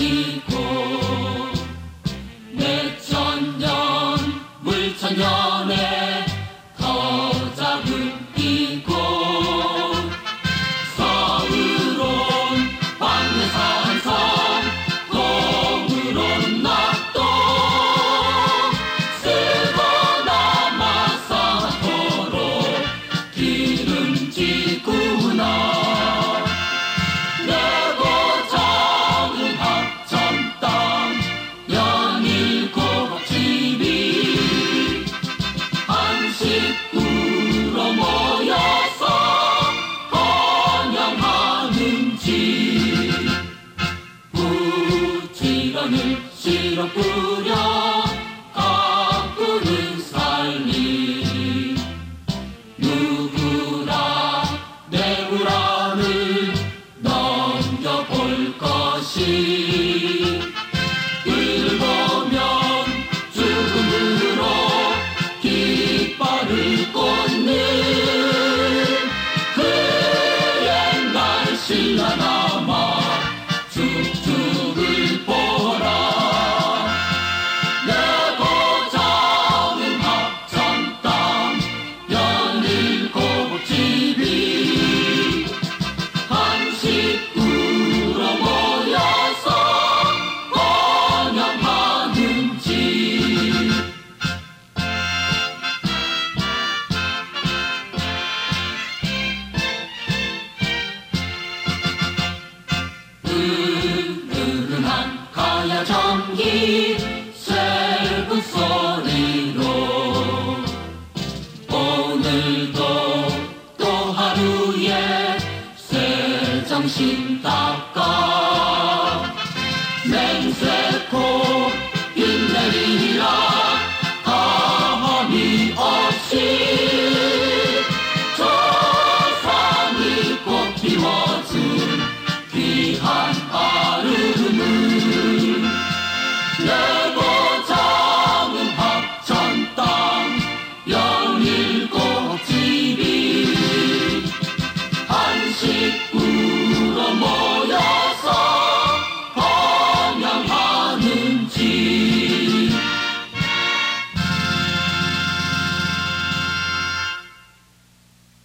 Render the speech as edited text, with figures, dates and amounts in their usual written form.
이곳 몇천년 물천년에 더 작은 이곳 서울온 광해산성 동으론 낙동 쓰거나 마사토록 기름지구나 식구로 모여서 환영하는지 부지런히 씨로 뿌려 가꾸는 살림 누구나 내부란을 넘겨볼 것이 읽으면 죽음으로 깃발을 꽂는 그 옛날 신라남아 쭉쭉을 보라 내 고장은 합천 땅 17집이 한 식구로 모여서 환영하는지 은은한 가야 전기 쇠구 소리로 오늘도 또 하루의 새 정신 닦아